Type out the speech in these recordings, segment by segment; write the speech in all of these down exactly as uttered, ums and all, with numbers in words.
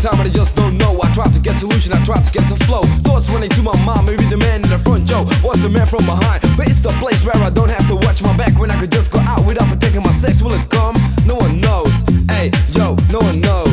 time and I just don't know. I try to get solution, I try to get some flow. Thoughts running to my mind, maybe the man in the front, Joe was the man from behind. But it's the place where I don't have to watch my back, when I could just go out without protecting my sex. Will it come? No one knows. Hey, yo, no one knows.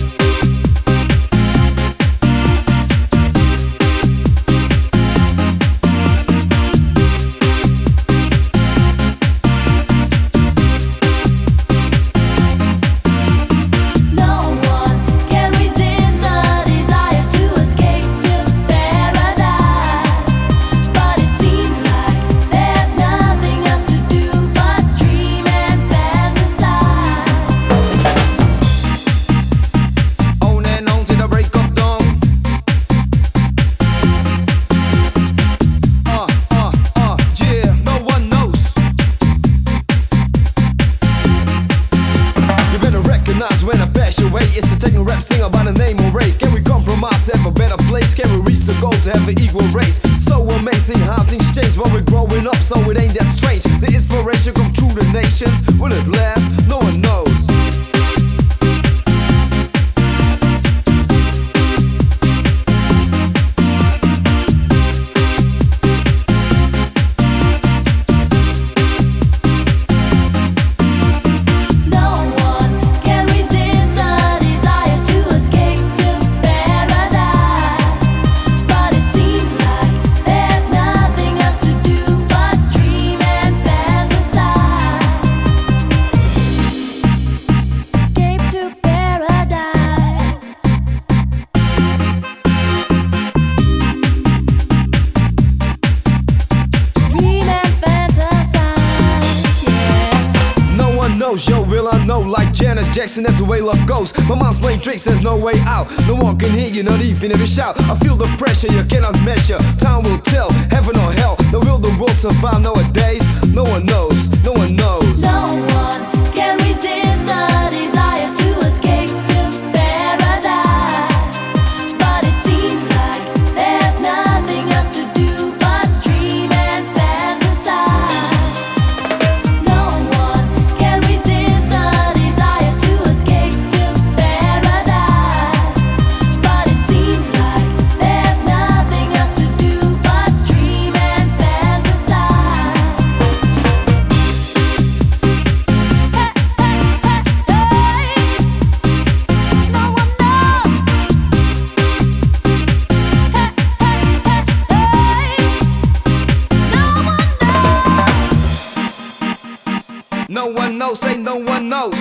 When I pass your way, it's a techno rap singer by the name of Ray. Can we compromise, have a better place? Can we reach the goal to have an equal race? So amazing how things change while we're growing up, so it ain't that strange. The inspiration come through the nations. Will it last? No one knows. Yo, will I know? Like Janet Jackson, that's the way love goes. My mind's playing tricks, there's no way out. No one can hear you, not even if you shout. I feel the pressure you cannot measure. Time will tell, heaven or hell. Now will the world survive nowadays? No one knows, no one knows. No one can resist the desire to escape to paradise. But it seems like there's nothing else to do but dream and fantasize. No one can resist the desire to escape to paradise. But it seems like there's nothing else to do but dream and fantasize. No one knows, say no one knows.